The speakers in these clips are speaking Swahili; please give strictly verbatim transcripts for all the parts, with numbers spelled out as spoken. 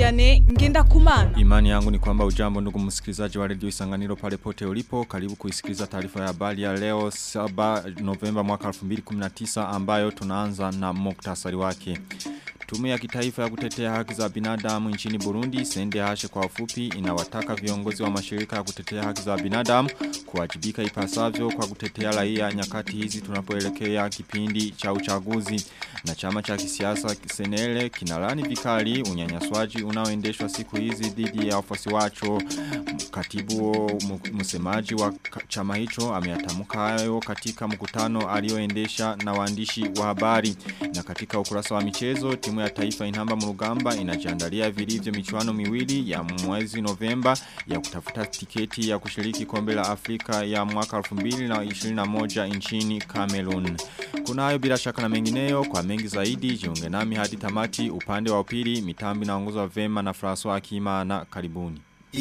Vianney Ngendakumana. Imani yangu ni kwamba ujambo ndugu msikilizaji wa Radio Isanganiro pale pote ulipo. Karibu kuisikiliza taarifa ya habari ya leo saba Novemba mwaka elfu mbili kumi na tisa ambayo tunaanza na muktasari wake. Tume ya kitaifa ya kutetea haki za binadamu nchini Burundi C N D H kwa ufupi inawataka viongozi wa mashirika ya kutetea haki za binadamu kuwajibika ipasavyo kwa kutetea raia nyakati hizi tunapoelekea kipindi cha uchaguzi. Na chama cha kisiasa Senele kinalani vikali unyanyaswaji unaoendeshwa siku hizi dhidi ya wafuasi wacho. Katibu msemaji wa chama hicho ameyatamuka hayo katika mkutano alioendesha na waandishi wa habari. Na katika ukurasa wa michezo, timu ya taifa Inamba Murugamba inajiandalia vilivyo michuano miwili ya mwezi Novemba ya kutafuta tiketi ya kushiriki kombe la Afrika ya mwaka elfu mbili ishirini na moja nchini Cameroon. Kuna hayo bila shaka na mengineyo. Kwa mengi zaidi jiunge nami hadi tamati. Upande wa upili mitambi naongozwa vema na François Akima na karibuni.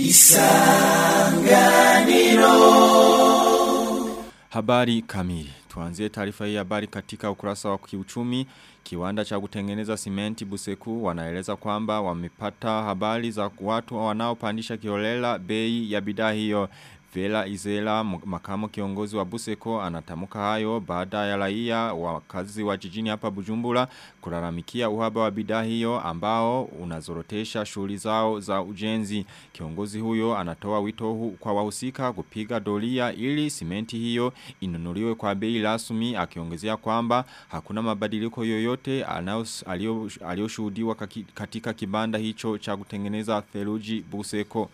Isanganiro. Habari kamili. Tuanzie taarifa hii habari katika ukurasa wa kiuchumi. Kiwanda cha kutengeneza simenti Buseku wanaeleza kwamba wamepata habari za watu wanaopandisha kiholela bei ya bidhaa hiyo. Vela Izela, makamu kiongozi wa Buseko, anatamuka hayo baada ya raia wakazi wa jijini hapa Bujumbura kulalamikia uhaba wa bidhaa hiyo ambao unazorotesha shughuli zao za ujenzi. Kiongozi huyo anatoa wito hu kwa wahusika kupiga doria ili simenti hiyo inunuliwe kwa bei rasmi, akiongezea kwamba hakuna mabadiliko yoyote aliyoshuhudiwa katika kibanda hicho cha kutengeneza theluji Buseko.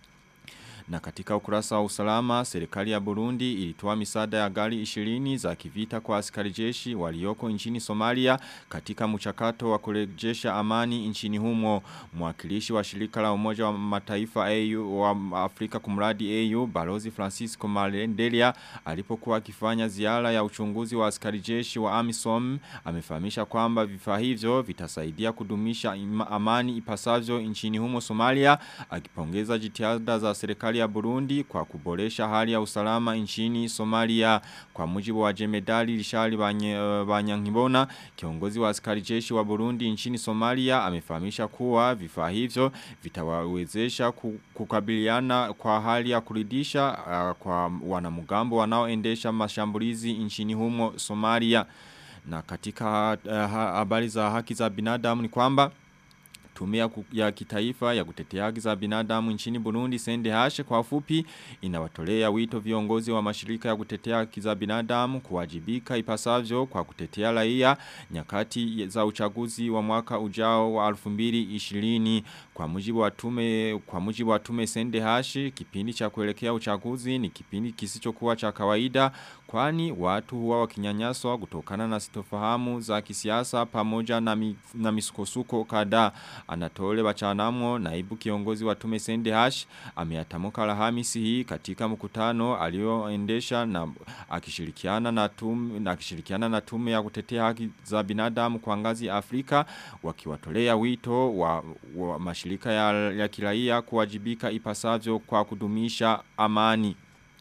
Na katika ukurasa wa usalama, serikali ya Burundi ilitoa misaada ya gari ishirini za kivita kwa askari jeshi walioko nchini Somalia katika mchakato wa kurejesha amani nchini humo. Mwakilishi wa shirika la Umoja wa Mataifa A U wa Afrika kumradi A U Balozi Francisco Malendelia alipokuwa akifanya ziara ya uchunguzi wa askari jeshi wa AMISOM amefahamisha kwamba vifaa hivyo vitasaidia kudumisha amani ipasavyo nchini humo Somalia, akipongeza jitihada za serikali ya Burundi kwa kuboresha hali ya usalama nchini Somalia. Kwa mujibu wa Jemedali Lishali Banyankibona, kiongozi wa askari jeshi wa Burundi nchini Somalia, amefahamisha kuwa vifaa hivyo vitawawezesha kukabiliana kwa hali ya kuridhisha uh, kwa wanamugambo wanaoendesha mashambulizi nchini humo Somalia. Na katika uh, habari za haki za binadamu ni kwamba Tume ya kitaifa ya kutetea haki za binadamu nchini Burundi C N D H kwa ufupi inawatolea wito viongozi wa mashirika ya kutetea haki za binadamu kuwajibika ipasavyo kwa kutetea raia nyakati za uchaguzi wa mwaka ujao wa elfu mbili ishirini. Kwa mujibu wa tume kwa mujibu wa tume C N D H, kipindi cha kuelekea uchaguzi ni kipindi kisichokuwa cha kawaida, kwani watu huwa wakinyanyaswa kutokana na sitofahamu za kisiasa pamoja na, mi, na misukosuko kadhaa. Anatole Bachanamwo, naibu kiongozi wa tume C N D H, ameyatamuka Alhamisi hii katika mkutano alioendesha na akishirikiana na tume na akishirikiana na tume ya kutetea haki za binadamu kwa ngazi ya Afrika, wakiwatolea wito wa, wa mashirika ya, ya kiraia kuwajibika ipasavyo kwa kudumisha amani.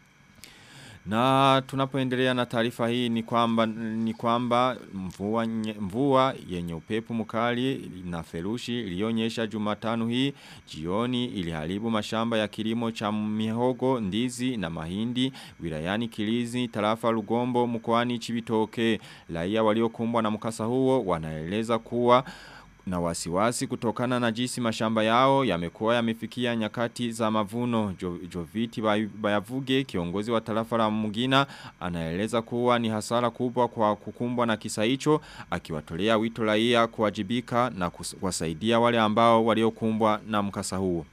Na tunapoendelea na taarifa hii ni kwamba ni kwamba mvua mvua yenye upepo mkali na ferushi ilionyesha Jumatano hii jioni iliharibu mashamba ya kilimo cha mihogo, ndizi na mahindi wilayani Kilizi, tarafa Rugombo, mkoani Cibitoke. Raia waliokumbwa na mkasa huo wanaeleza kuwa na wasiwasi kutokana na jinsi mashamba yao yamekuwa yamefikia nyakati za mavuno. Jo, Joviti Bayavuge, kiongozi wa tarafa la Mugina, anaeleza kuwa ni hasara kubwa kwa kukumbwa na kisa hicho, akiwatolea wito raia kuwajibika na kuwasaidia wale ambao waliokumbwa na mkasa huo.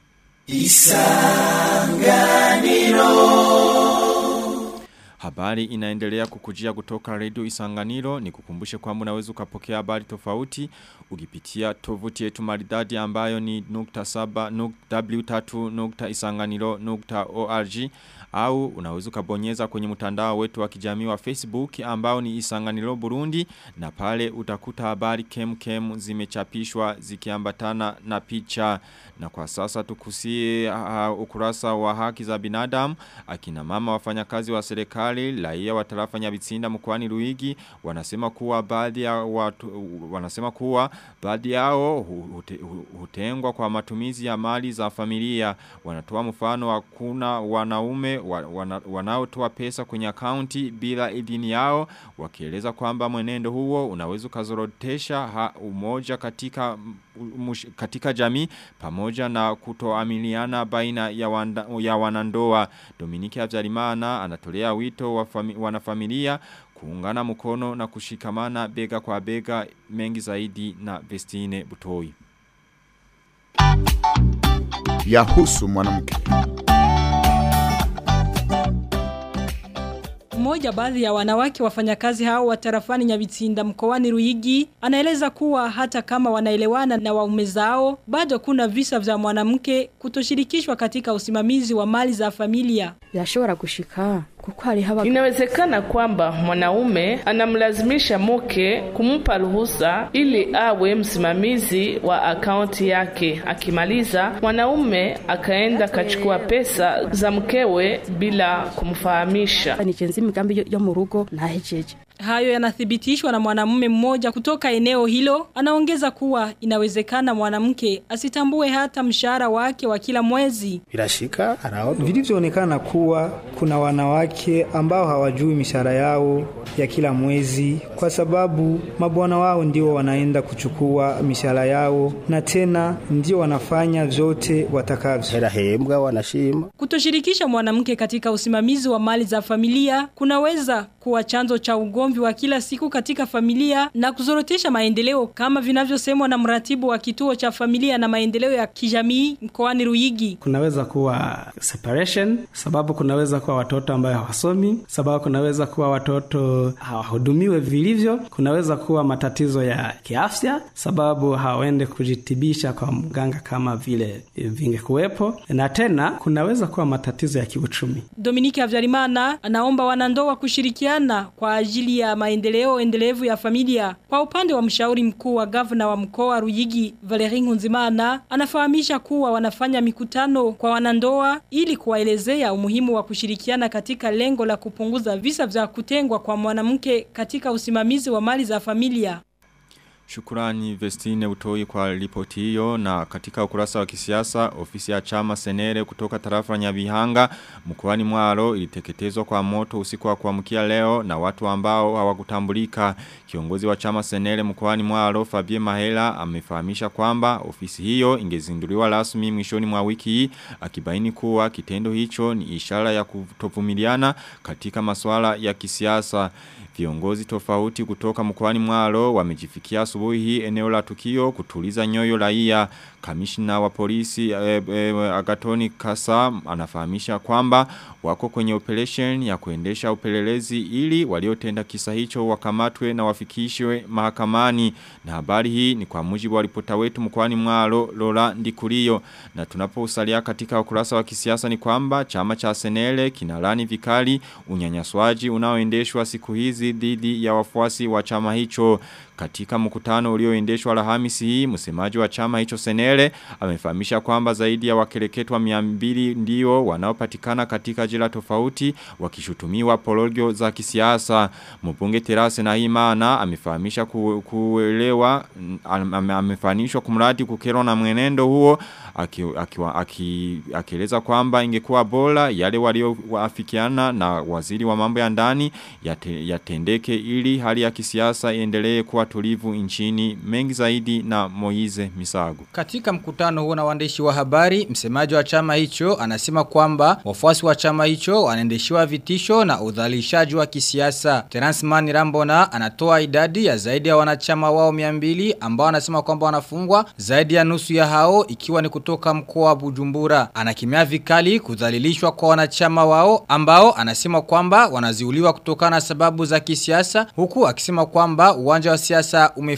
Isanganiro. Habari inaendelea kukujia kutoka Radio Isanganiro. Ni kukumbushe kwamba unaweza ukapokea habari tofauti ukipitia tovuti yetu maridadi ambayo ni nukta saba w tatu nukta isanganiro nukta org, au unaweza ukabonyeza kwenye mtandao wetu wa kijamii wa Facebook ambao ni Isanganiro Burundi, na pale utakuta habari kem kem zimechapishwa zikiambatana na picha. Na kwa sasa tukusie uh, ukurasa wa haki za binadamu. Akina mama wafanyakazi wa serikali serikali raia wa tarafa Nyabitsinda mkoani Ruigi wanasema kuwa baadhi ya watu wanasema kuwa baadhi yao hute, hutengwa kwa matumizi ya mali za familia. Wanatoa mfano wa kuna wanaume wana, wanaotoa pesa kwenye akaunti bila idhini yao, wakieleza kwamba mwenendo huo unaweza kuzorotesha umoja katika mush, katika jamii pamoja na kutoamiliana baina ya, wanda, ya wanandoa. Dominiki Habyarimana anatolea wito wa fami, wanafamilia kuungana mkono na kushikamana bega kwa bega. Mengi zaidi na Vestine Butoi. Yahusu mwanamke. Mmoja baadhi ya wanawake wafanyakazi hao wa tarafani Nyabitsinda mkoani Ruigi anaeleza kuwa hata kama wanaelewana na waume zao bado kuna visa vya mwanamke kutoshirikishwa katika usimamizi wa mali za familia. Yashobora gushika kuko hari haba. Inawezekana kwamba mwanaume anamlazimisha mke kumpa ruhusa ili awe msimamizi wa akaunti yake. Akimaliza mwanaume akaenda kachukua pesa za mkewe bila kumfahamisha. Migambi yo mu rugo nahejeje. Hayo yanathibitishwa na mwanamume mmoja kutoka eneo hilo. Anaongeza kuwa inawezekana mwanamke asitambue hata mshahara wake wa kila mwezi. Birashika araodo. Vilivyoonekana kuwa kuna wanawake ambao hawajui mishahara yao ya kila mwezi kwa sababu mabwana wao ndio wanaenda kuchukua mishahara yao na tena ndio wanafanya vyote watakavyo. Hela hembwa wanashima. Kutoshirikisha mwanamke katika usimamizi wa mali za familia kunaweza kuwa chanzo cha ugomvi wa kila siku katika familia na kuzorotesha maendeleo kama vinavyosemwa na mratibu wa kituo cha familia na maendeleo ya kijamii mkoani Ruigi. Kunaweza kuwa separation, sababu kunaweza kuwa watoto ambao hawasomi, sababu kunaweza kuwa watoto hawahudumiwe vilivyo, kunaweza kuwa matatizo ya kiafya, sababu hawaende kujitibisha kwa mganga kama vile vingekuwepo, na tena kunaweza kuwa matatizo ya kiuchumi. Dominiki Habyarimana anaomba wanandoa kushirikiana kwa ajili ya maendeleo endelevu ya familia. Kwa upande wa mshauri mkuu wa gavana wa mkoa Ruigi Valerie Nkunzimana anafahamisha kuwa wanafanya mikutano kwa wanandoa ili kuwaelezea umuhimu wa kushirikiana katika lengo la kupunguza visa vya kutengwa kwa mwanamke katika usimamizi wa mali za familia. Shukurani Vestine Butoi kwa ripoti hiyo. Na katika ukurasa wa kisiasa, ofisi ya chama Senere kutoka tarafa Nyabihanga mkoani Mwaro iliteketezwa kwa moto usiku wa kuamkia leo na watu ambao hawakutambulika. Kiongozi wa chama Senere mkoani Mwaro Fabien Mahela amefahamisha kwamba ofisi hiyo ingezinduliwa rasmi mwishoni mwa wiki hii, akibaini kuwa kitendo hicho ni ishara ya kutovumiliana katika masuala ya kisiasa. Viongozi tofauti kutoka mkoani Mwaro wamejifikia asubuhi hii eneo la tukio kutuliza nyoyo raia. Kamishna wa polisi e, e, Agatoni Kasa anafahamisha kwamba wako kwenye operation ya kuendesha upelelezi ili waliotenda kisa hicho wakamatwe na wafikishwe mahakamani. Na habari hii ni kwa mujibu wa ripota wetu mkoani Mwaro Lola Ndikurio. Na tunaposalia katika ukurasa wa kisiasa ni kwamba chama cha Senele kinalani vikali unyanyaswaji unaoendeshwa siku hizi dhidi ya wafuasi wa chama hicho. Katika mkutano ulioendeshwa Alhamisi hii, msemaji wa chama hicho Senele amefahamisha kwamba zaidi ya wakereketwa mia mbili ndio wanaopatikana katika jela tofauti wakishutumiwa porojo za kisiasa. Mbunge Terase Nahimana amefahamisha ku, kuelewa amefanishwa kumradi kukerwa na mwenendo huo, akieleza aki, aki, kwamba ingekuwa bora yale walioafikiana na waziri wa mambo ya ndani yate, yatendeke ili hali ya kisiasa iendelee kuwa tulivu nchini. Mengi zaidi na Moize Misago. Katika mkutano huo na waandishi wa habari, msemaji wa chama hicho anasema kwamba wafuasi wa chama hicho wanaendeshiwa vitisho na udhalilishaji wa kisiasa. Terence Mani Rambona anatoa idadi ya zaidi ya wanachama wao mia mbili ambao anasema kwamba wanafungwa, zaidi ya nusu ya hao ikiwa ni kutoka mkoa wa Bujumbura. Anakemea vikali kudhalilishwa kwa wanachama wao ambao anasema kwamba wanaziuliwa kutokana na sababu za kisiasa, huku akisema kwamba uwanja wa siasa umefungwa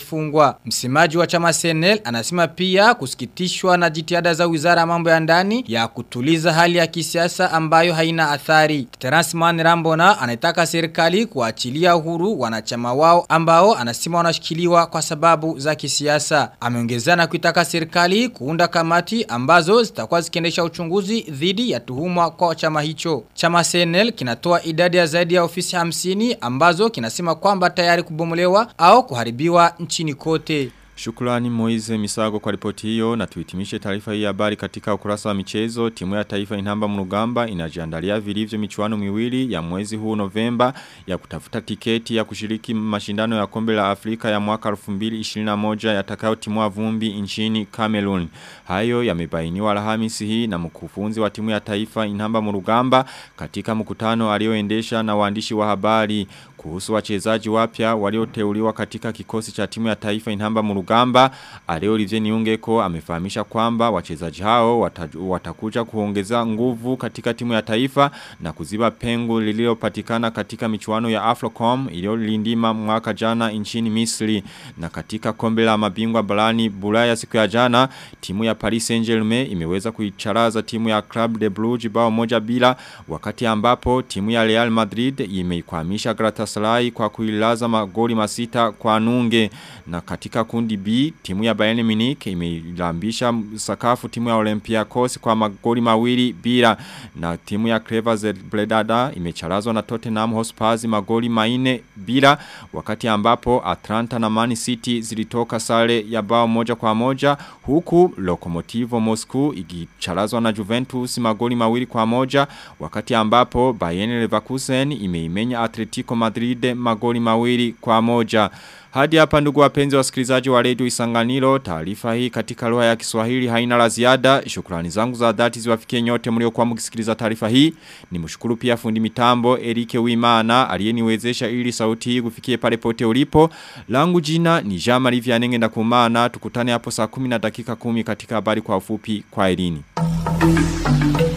wamefungwa. Msemaji wa chama C N L anasema pia kusikitishwa na jitihada za Wizara ya Mambo ya Ndani ya kutuliza hali ya kisiasa ambayo haina athari. Terence Manirambona anataka serikali kuachilia uhuru wanachama wao ambao anasema wanashikiliwa kwa sababu za kisiasa. Ameongezea na kuitaka serikali kuunda kamati ambazo zitakuwa zikiendesha uchunguzi dhidi ya tuhuma kwa chama hicho. Chama C N L kinatoa idadi ya zaidi ya ofisi hamsini ambazo kinasema kwamba tayari kubomolewa au kuharibiwa nchini kote. Shukrani Moize Misago kwa ripoti hiyo na tuhitimishe taarifa hii ya habari katika ukurasa wa michezo. Timu ya taifa Inamba Mrugamba inajiandalia vilivyo michuano miwili ya mwezi huu Novemba ya kutafuta tiketi ya kushiriki mashindano ya kombe la Afrika ya mwaka elfu mbili ishirini na moja yatakayotimua vumbi nchini Cameroon. Hayo yamebainiwa Alhamisi hii na mkufunzi wa timu ya taifa Inamba Mrugamba katika mkutano alioendesha na waandishi wa habari kuhusu wachezaji wapya walioteuliwa katika kikosi cha timu ya taifa Inamba Mrugamba. Aleo Olivier Niungeko amefahamisha kwamba wachezaji hao wataju, watakuja kuongeza nguvu katika timu ya taifa na kuziba pengo lililopatikana katika michuano ya Afrocom iliyolindima mwaka jana nchini Misri. Na katika kombe la mabingwa barani Bulaya siku ya jana, timu ya Paris Saint-Germain imeweza kuicharaza timu ya Club de Brugge bao moja bila, wakati ambapo timu ya Real Madrid imeikwamisha Galatasaray kwa kuilaza magoli masita kwa nunge. Na katika kundi B, timu ya Bayern Munich imeilambisha sakafu timu ya Olympiacos kwa magoli mawili bila, na timu ya Crevecoeur imecharazwa na Tottenham Hotspur magoli manne bila, wakati ambapo Atlanta na Man City zilitoka sare ya bao moja kwa moja, huku Lokomotiv Moscow ikicharazwa na Juventus magoli mawili kwa moja, wakati ambapo Bayer Leverkusen imeimenya Atletico Madrid magoli mawili kwa moja. Hadi hapa ndugu wapenzi wasikilizaji wa Radio Isanganiro, taarifa hii katika lugha ya Kiswahili haina la ziada. Shukrani zangu za dhati ziwafikie nyote mliokuwa mkisikiliza taarifa hii. Nimshukuru pia fundi mitambo Erike Wimana aliyeniwezesha ili sauti hii kufikie pale pote ulipo. Langu jina ni Jean-Marie Vianney Ndakumana. Tukutane hapo saa kumi na dakika kumi katika habari kwa ufupi. Kwa elini.